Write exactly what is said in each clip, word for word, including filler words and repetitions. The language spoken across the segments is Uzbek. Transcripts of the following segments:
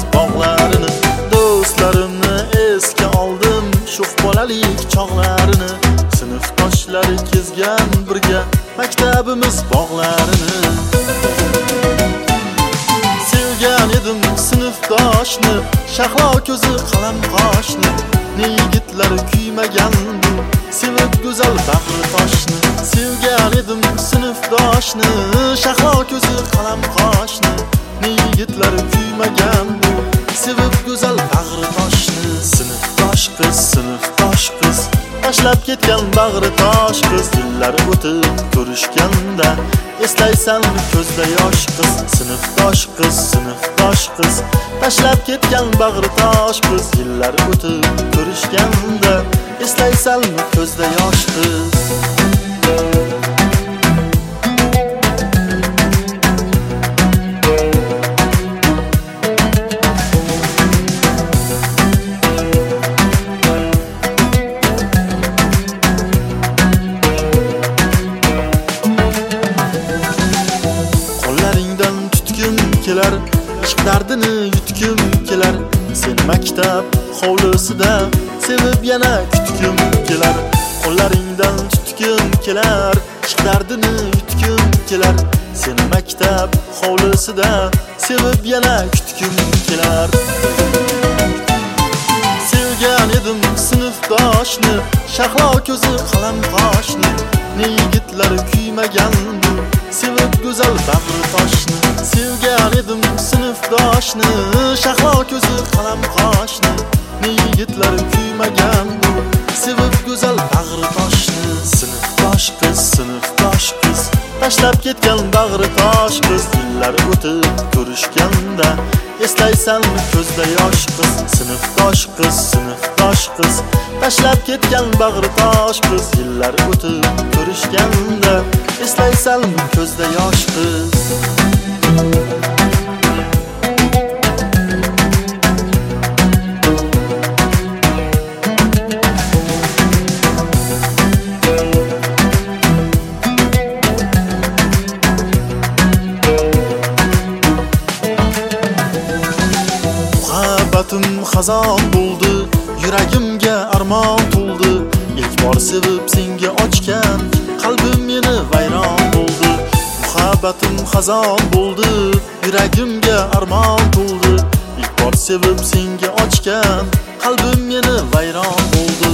bog'larini, do'stlarimni esga oldim, sho'x bolalik chog'larini. Sinfdoshlari kezgan birga maktabimiz bog'larini. Sevgan edim sinfdoshni, shahlo ko'zi qalam qoshni. Ne yigitlar kuymagan bu sevib go'zal bag'ri toshni. Sevgan edim sinfdoshni, shahlo ko'zi qalam qoshni. Ne yigitlar kuymagan bu sevib go'zal bag'ri toshni. Sinfdosh qiz, sinfdosh qiz, tashlab ketgan bag'ri tosh qiz. Yillar o'tib ko'rishganda eslaysanmi ko'zda yosh qiz. Sinfdosh qiz, sinfdosh qiz, tashlab ketgan bag'ri tosh qiz. Yillar o'tib ko'rishganda eslaysanmi ko'zda yosh qiz. Kelar, ishq dardini yutkim kelar. Sen maktab hovlisida sevib yana kutkim kelar. Qo'llaringdan tutkim kelar, ishq dardini yutkim kelar. Sen maktab hovlisida sevib yana kutkim kelar. Sevgan edim sinfdoshni, shahlo ko'zi qalam qoshni. Ne yigitlar kuymagan bu sevib go'zal bag'ri toshni. Sevgan edim sinfdoshni, shahlo ko'zi qalam qoshni. Ne yigitlar kuymagan bu sevib go'zal bag'ri toshni. Sinfdosh qiz, sinfdosh qiz, tashlab ketgan bag'ri tosh qiz. Yillar o'tib ko'rishganda eslaysanmi ko'zda yosh qiz. Sinfdosh qiz, sinfdosh qiz, tashlab ketgan bag'ri tosh qiz. Yillar o'tib ko'rishganda eslaysanmi ko'zda yosh qiz. Muhabbatim xazon bo'ldi, yuragimga armon to'ldi. İlk bor sevib senga ochgan qalbim meni vayron bo'ldi. Muhabbatim xazon bo'ldi, yuragimga armon to'ldi. İlk bor sevib senga ochgan qalbim meni vayron bo'ldi.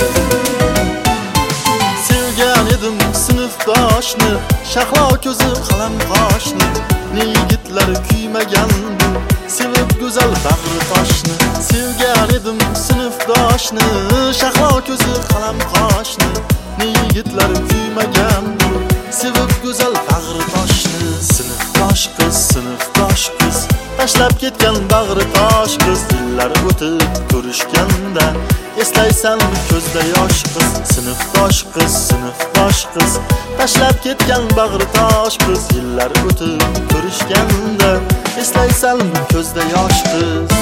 Sevgan edim sinfdoshni, shahlo ko'zi qalam qoshni. Ne yigitlar kuymagan bu sevib go'zal bag'ri toshni. Sevgan edim sinfdoshni, shahlo ko'zi qalam qoshni. Ne yigitlar kuymagan bu sevib go'zal bag'ri toshni. Sinfdosh qiz, sinfdosh qiz, tashlab ketgan bag'ri tosh qiz. Yillar o'tib ko'rishganda eslaysanmi ko'zda yosh qiz. Sinfdosh qiz, sinfdosh qiz, tashlab ketgan bag'ri tosh qiz. Yillar o'tib ko'rishganda eslaysanmi ko'zda yosh qiz.